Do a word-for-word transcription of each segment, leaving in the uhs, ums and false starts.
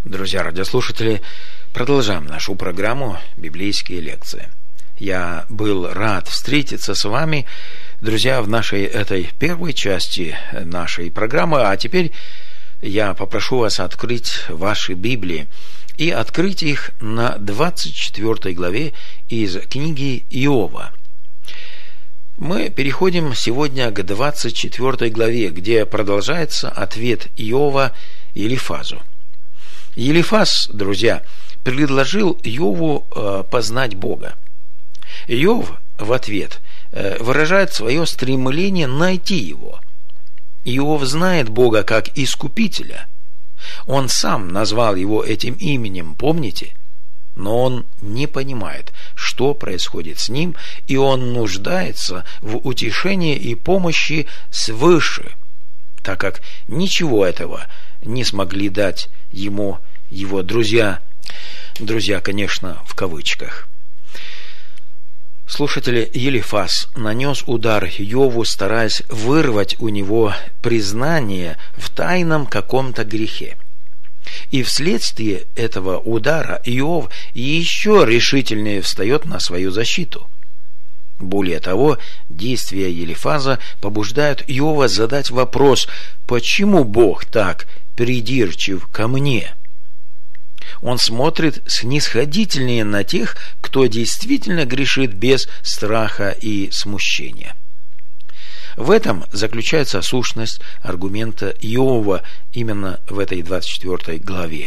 Друзья радиослушатели, продолжаем нашу программу «Библейские лекции». Я был рад встретиться с вами, друзья, в нашей этой первой части нашей программы, а теперь я попрошу вас открыть ваши Библии и открыть их на двадцать четвёртой главе из книги Иова. Мы переходим сегодня к двадцать четвёртой главе, где продолжается ответ Иова Елифазу. Елифаз, друзья, предложил Иову э, познать Бога. Иов в ответ э, выражает свое стремление найти Его. Иов знает Бога как Искупителя. Он сам назвал Его этим именем, помните? Но он не понимает, что происходит с ним, и он нуждается в утешении и помощи свыше, так как ничего этого не смогли дать ему его друзья. Друзья, конечно, в кавычках. Слушатели, Елифаз нанес удар Иову, стараясь вырвать у него признание в тайном каком-то грехе. И вследствие этого удара Иов еще решительнее встает на свою защиту. Более того, действия Елифаза побуждают Иова задать вопрос: почему Бог так придирчив ко мне? Он смотрит снисходительнее на тех, кто действительно грешит без страха и смущения. В этом заключается сущность аргумента Иова именно в этой двадцать четвёртой главе.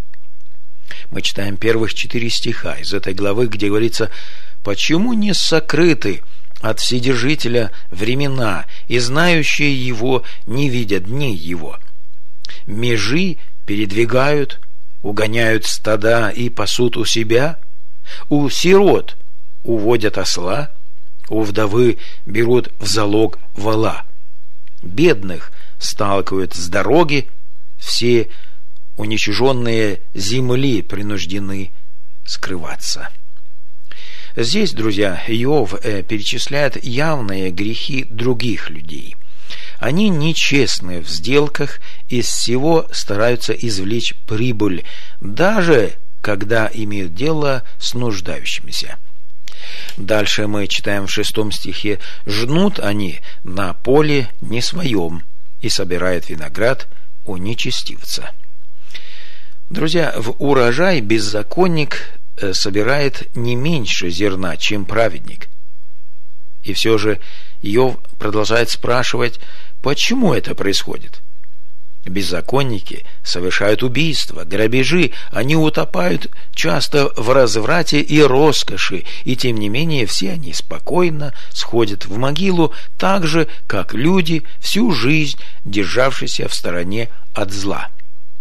Мы читаем первых четыре стиха из этой главы, где говорится: «Почему не сокрыты от Вседержителя времена, и знающие Его не видят дней Его? Межи передвигают, угоняют стада и пасут у себя, у сирот уводят осла, у вдовы берут в залог вола, бедных сталкивают с дороги, все уничиженные земли принуждены скрываться». Здесь, друзья, Иов э, перечисляет явные грехи других людей. Они нечестны в сделках, из всего стараются извлечь прибыль, даже когда имеют дело с нуждающимися. Дальше мы читаем в шестом стихе: «Жнут они на поле не своем и собирают виноград у нечестивца». Друзья, в урожай беззаконник собирает не меньше зерна, чем праведник. И все же Иов продолжает спрашивать, почему это происходит. Беззаконники совершают убийства, грабежи, они утопают часто в разврате и роскоши, и тем не менее все они спокойно сходят в могилу, так же, как люди, всю жизнь державшиеся в стороне от зла.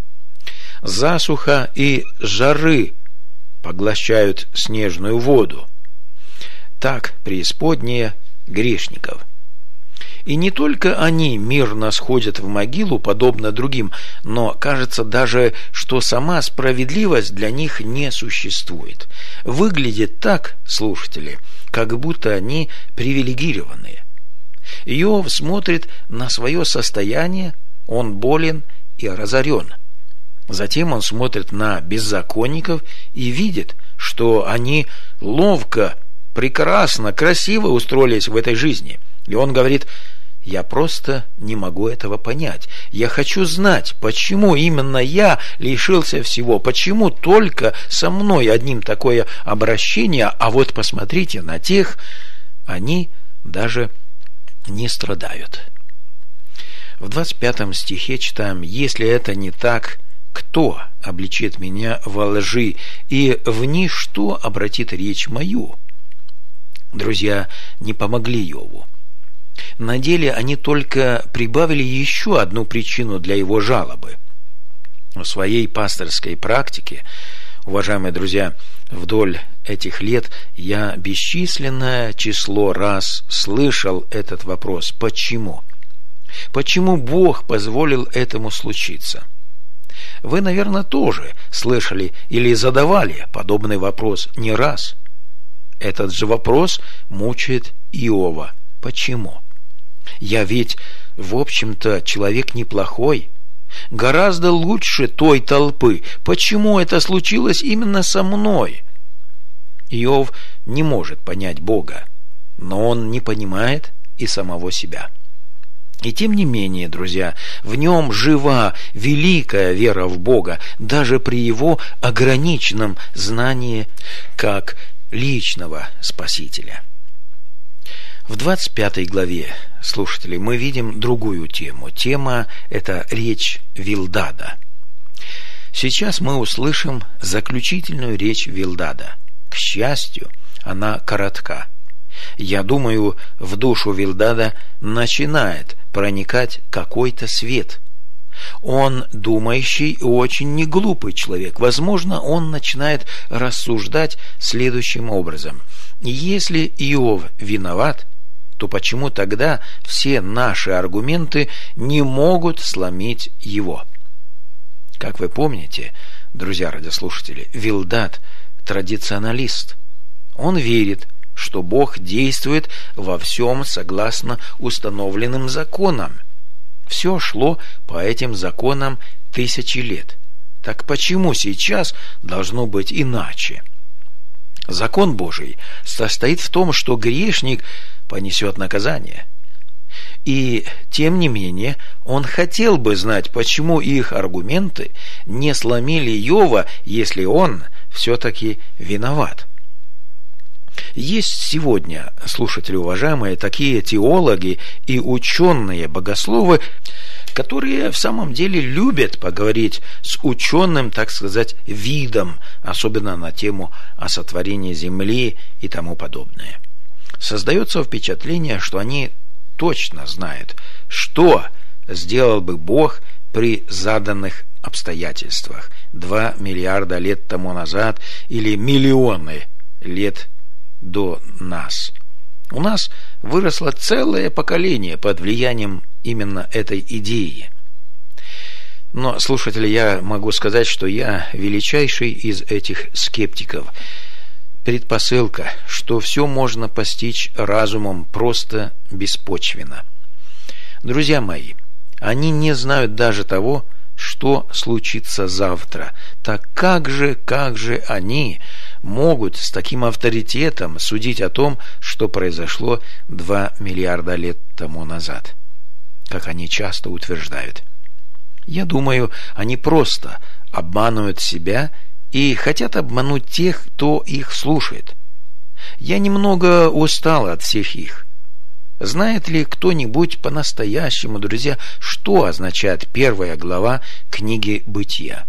Засуха и жары поглощают снежную воду. Так преисподняя грешников. И не только они мирно сходят в могилу, подобно другим, но кажется даже, что сама справедливость для них не существует. Выглядит так, слушатели, как будто они привилегированные. Иов смотрит на свое состояние, он болен и разорен. Затем он смотрит на беззаконников и видит, что они ловко, прекрасно, красиво устроились в этой жизни. И он говорит: я просто не могу этого понять. Я хочу знать, почему именно я лишился всего, почему только со мной одним такое обращение, а вот посмотрите на тех, они даже не страдают. В двадцать пятом стихе читаем: «Если это не так, кто обличит меня во лжи, и в ничто обратит речь мою?» Друзья не помогли Иову. На деле они только прибавили еще одну причину для его жалобы. В своей пасторской практике, уважаемые друзья, вдоль этих лет я бесчисленное число раз слышал этот вопрос: почему? Почему Бог позволил этому случиться? Вы, наверное, тоже слышали или задавали подобный вопрос не раз. Этот же вопрос мучает Иова. Почему? Я ведь, в общем-то, человек неплохой. гораздо лучше той толпы. Почему это случилось именно со мной? Иов не может понять Бога, но он не понимает и самого себя. И тем не менее, друзья, в нем жива великая вера в Бога, даже при его ограниченном знании как личного Спасителя. В двадцать пятой главе, слушатели, мы видим другую тему. Тема – это речь Вилдада. Сейчас мы услышим заключительную речь Вилдада. К счастью, она коротка. Я думаю, в душу Вилдада начинает проникать какой-то свет. Он думающий и очень неглупый человек. Возможно, он начинает рассуждать следующим образом. Если Иов виноват, то почему тогда все наши аргументы не могут сломить его? Как вы помните, друзья радиослушатели, Вилдад – традиционалист. Он верит, что Бог действует во всем согласно установленным законам. Все шло по этим законам тысячи лет. Так почему сейчас должно быть иначе? Закон Божий состоит в том, что грешник понесет наказание. И, тем не менее, он хотел бы знать, почему их аргументы не сломили Иова, если он все-таки виноват. Есть сегодня, слушатели уважаемые, такие теологи и ученые-богословы, которые в самом деле любят поговорить с ученым, так сказать, видом, особенно на тему о сотворении земли и тому подобное. Создается впечатление, что они точно знают, что сделал бы Бог при заданных обстоятельствах два миллиарда лет тому назад или миллионы лет до нас. У нас выросло целое поколение под влиянием именно этой идеи. Но, слушатели, я могу сказать, что я величайший из этих скептиков. Предпосылка, что все можно постичь разумом, просто беспочвенно. Друзья мои, они не знают даже того, что случится завтра. Так как же, как же они могут с таким авторитетом судить о том, что произошло два миллиарда лет тому назад, как они часто утверждают? Я думаю, они просто обманывают себя и хотят обмануть тех, кто их слушает. Я немного устал от всех их. Знает ли кто-нибудь по-настоящему, друзья, что означает первая глава книги Бытия?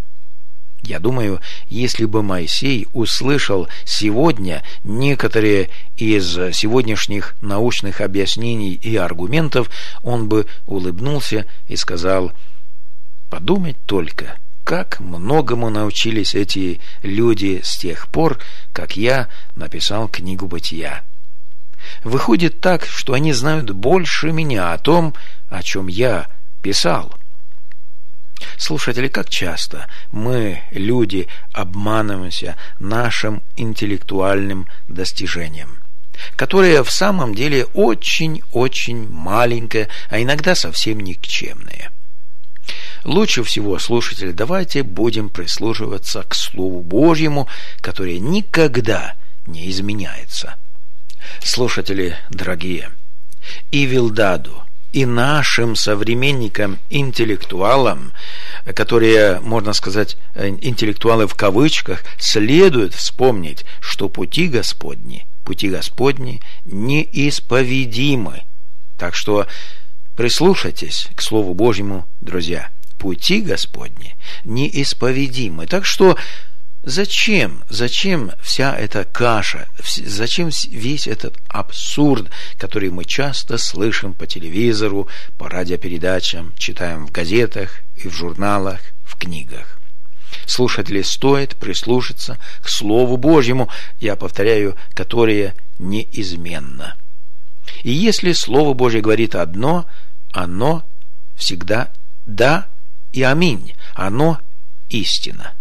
Я думаю, если бы Моисей услышал сегодня некоторые из сегодняшних научных объяснений и аргументов, он бы улыбнулся и сказал: «Подумать только, как многому научились эти люди с тех пор, как я написал книгу Бытия. Выходит так, что они знают больше меня о том, о чем я писал». Слушатели, как часто мы, люди, обманываемся нашим интеллектуальным достижением, которое в самом деле очень-очень маленькое, а иногда совсем никчемное. Лучше всего, слушатели, давайте будем прислушиваться к Слову Божьему, которое никогда не изменяется. Слушатели дорогие, и Вилдаду, и нашим современникам-интеллектуалам, которые, можно сказать, интеллектуалы в кавычках, следует вспомнить, что пути Господни, пути Господни неисповедимы. Так что прислушайтесь к Слову Божьему, друзья. Пути Господни неисповедимы. Так что Зачем? Зачем вся эта каша? Зачем весь этот абсурд, который мы часто слышим по телевизору, по радиопередачам, читаем в газетах и в журналах, в книгах? Слушатели, стоит прислушаться к Слову Божьему, я повторяю, которое неизменно. И если Слово Божье говорит одно, оно всегда да и аминь. Оно истина.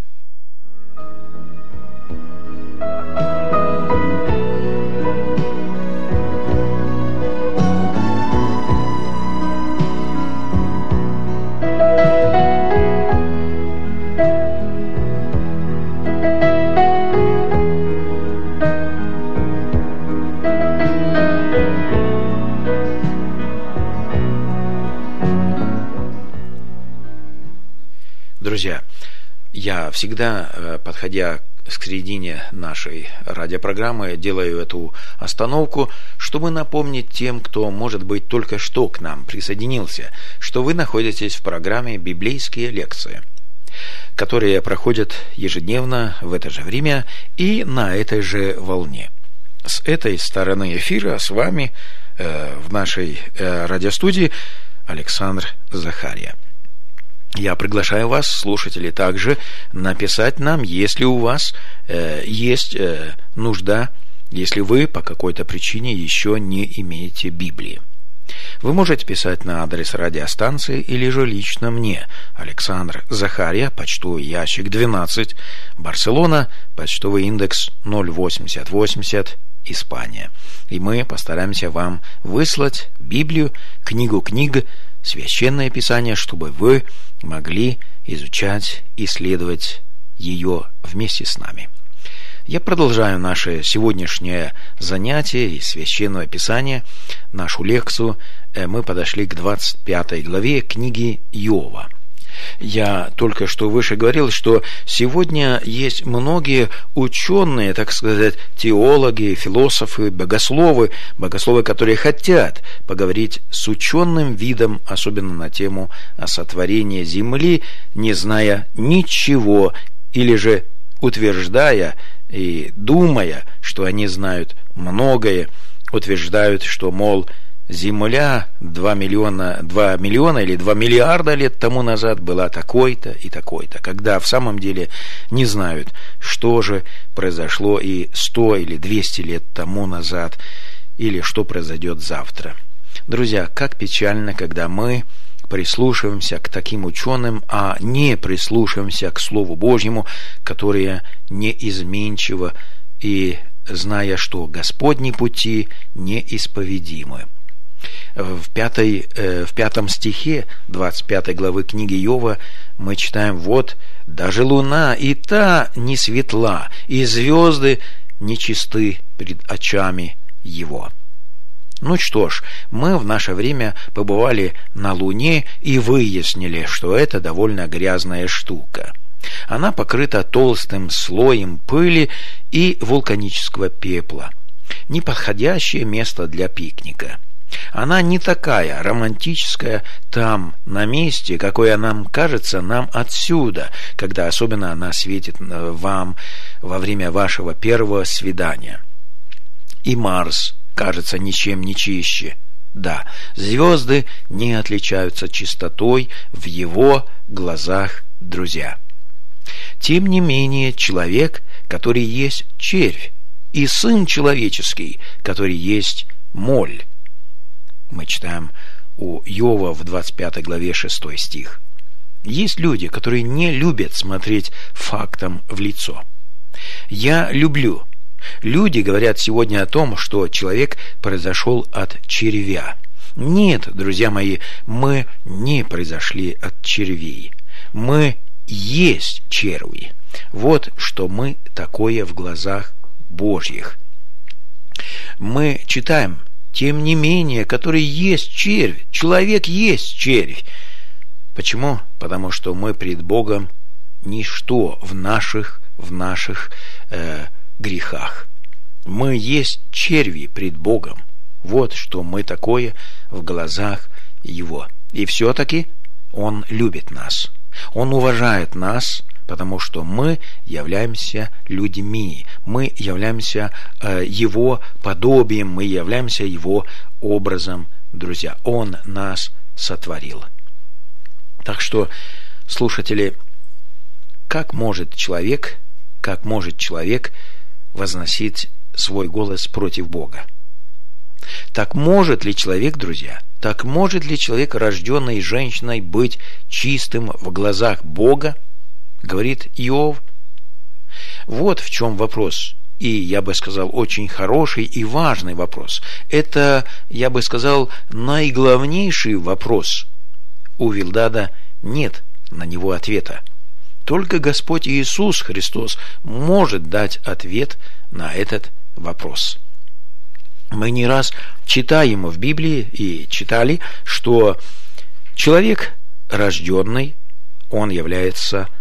Я всегда, подходя к середине нашей радиопрограммы, делаю эту остановку, чтобы напомнить тем, кто, может быть, только что к нам присоединился, что вы находитесь в программе «Библейские лекции», которые проходят ежедневно в это же время и на этой же волне. С этой стороны эфира с вами э, в нашей э, радиостудии Александр Захария. Я приглашаю вас, слушатели, также написать нам, если у вас э, есть э, нужда, если вы по какой-то причине еще не имеете Библии. Вы можете писать на адрес радиостанции или же лично мне, Александр Захария, почтовый ящик двенадцать, Барселона, почтовый индекс ноль восемьдесят восемьдесят, Испания. И мы постараемся вам выслать Библию, книгу книг, Священное Писание, чтобы вы могли изучать, исследовать ее вместе с нами. Я продолжаю наше сегодняшнее занятие из Священного Писания, нашу лекцию. Мы подошли к двадцать пятой главе книги Иова. Я только что выше говорил, что сегодня есть многие ученые, так сказать, теологи, философы, богословы, богословы, которые хотят поговорить с ученым видом, особенно на тему сотворения земли, не зная ничего, или же утверждая и думая, что они знают многое, утверждают, что, мол, Земля два миллиона, два миллиона или два миллиарда лет тому назад была такой-то и такой-то, когда в самом деле не знают, что же произошло и сто или двести лет тому назад, или что произойдет завтра. Друзья, как печально, когда мы прислушиваемся к таким ученым, а не прислушиваемся к Слову Божьему, которое неизменчиво, и зная, что Господни пути неисповедимы. В, пятой, э, в пятом стихе двадцать пятой главы книги Иова мы читаем: «Вот даже луна и та не светла, и звезды нечисты пред очами его». Ну что ж, мы в наше время побывали на Луне и выяснили, что это довольно грязная штука. Она покрыта толстым слоем пыли и вулканического пепла. Неподходящее место для пикника. Она не такая романтическая там, на месте, какой она кажется нам отсюда, когда особенно она светит вам во время вашего первого свидания. И Марс кажется ничем не чище. Да, звезды не отличаются чистотой в его глазах, друзья. Тем не менее, человек, который есть червь, и сын человеческий, который есть моль. Мы читаем у Иова в двадцать пятой главе шестой стих. Есть люди, которые не любят смотреть фактам в лицо. Я люблю. Люди говорят сегодня о том, что человек произошел от червя. Нет, друзья мои, мы не произошли от червей. Мы есть черви. Вот что мы такое в глазах Божьих. Мы читаем: тем не менее, который есть червь, человек есть червь. Почему? Потому что мы пред Богом ничто в наших, в наших э, грехах. Мы есть черви пред Богом. Вот что мы такое в глазах Его. И все-таки Он любит нас. Он уважает нас, потому что мы являемся людьми, мы являемся э, Его подобием, мы являемся Его образом, друзья. Он нас сотворил. Так что, слушатели, как может человек, как может человек возносить свой голос против Бога? Так может ли человек, друзья, так может ли человек, рожденный женщиной, быть чистым в глазах Бога? Говорит Иов. Вот в чем вопрос. И, я бы сказал, очень хороший и важный вопрос. Это, я бы сказал, наиглавнейший вопрос. У Вилдада нет на него ответа. Только Господь Иисус Христос может дать ответ на этот вопрос. Мы не раз читаем в Библии и читали, что человек рожденный, он является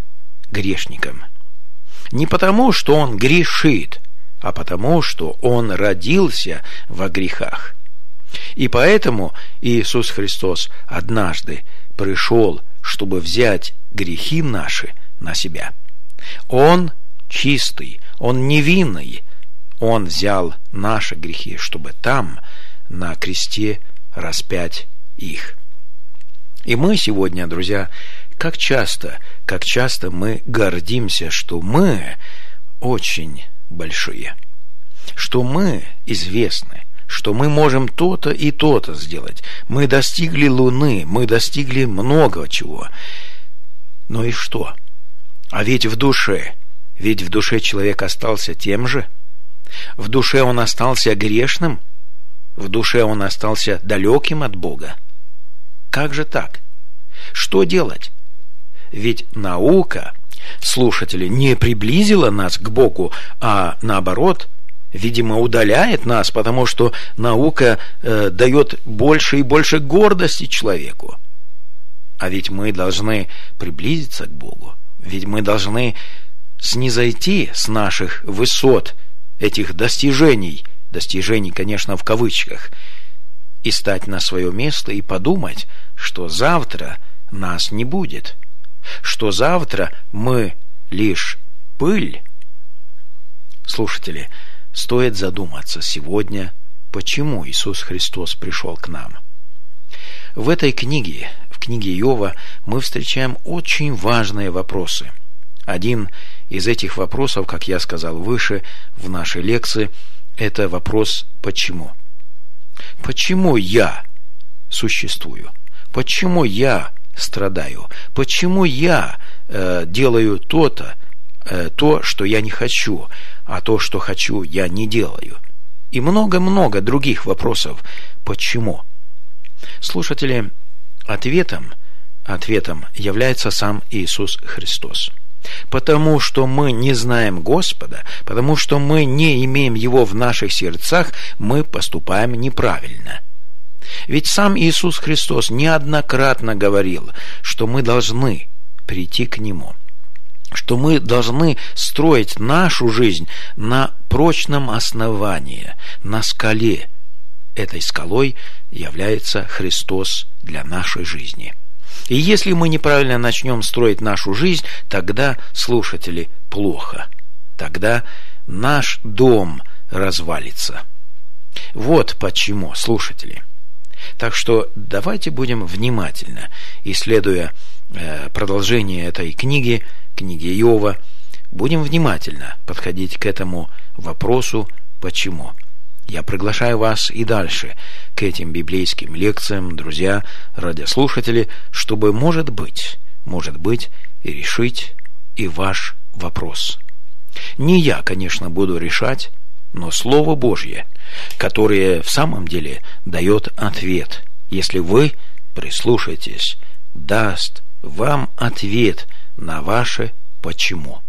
грешником. Не потому, что он грешит, а потому, что он родился во грехах. И поэтому Иисус Христос однажды пришел, чтобы взять грехи наши на себя. Он чистый, Он невинный. Он взял наши грехи, чтобы там, на кресте, распять их. И мы сегодня, друзья, как часто, как часто мы гордимся, что мы очень большие, что мы известны, что мы можем то-то и то-то сделать. Мы достигли Луны, мы достигли много чего. Ну и что? А ведь в душе, ведь в душе человек остался тем же. В душе он остался грешным, в душе он остался далеким от Бога. Как же так? Что делать? Ведь наука, слушатели, не приблизила нас к Богу, а наоборот, видимо, удаляет нас, потому что наука э, дает больше и больше гордости человеку. А ведь мы должны приблизиться к Богу, ведь мы должны снизойти с наших высот, этих достижений, достижений, конечно, в кавычках, и стать на свое место и подумать, что завтра нас не будет, что завтра мы лишь пыль. Слушатели, стоит задуматься сегодня, почему Иисус Христос пришел к нам. В этой книге, в книге Иова, мы встречаем очень важные вопросы. Один из этих вопросов, как я сказал выше в нашей лекции, это вопрос «почему?». Почему я существую? Почему я страдаю? Почему я э, делаю то-то, э, то, что я не хочу, а то, что хочу, я не делаю? И много-много других вопросов «почему?». Слушатели, ответом, ответом является сам Иисус Христос. Потому что мы не знаем Господа, потому что мы не имеем Его в наших сердцах, мы поступаем неправильно. Ведь сам Иисус Христос неоднократно говорил, что мы должны прийти к Нему, что мы должны строить нашу жизнь на прочном основании, на скале. Этой скалой является Христос для нашей жизни. И если мы неправильно начнем строить нашу жизнь, тогда, слушатели, плохо. Тогда наш дом развалится. Вот почему, слушатели. Так что давайте будем внимательно, исследуя э, продолжение этой книги, книги Иова, будем внимательно подходить к этому вопросу «почему?». Я приглашаю вас и дальше к этим библейским лекциям, друзья, радиослушатели, чтобы, может быть, может быть, и решить и ваш вопрос. Не я, конечно, буду решать, но Слово Божье, которое в самом деле дает ответ, если вы прислушаетесь, даст вам ответ на ваше «почему?».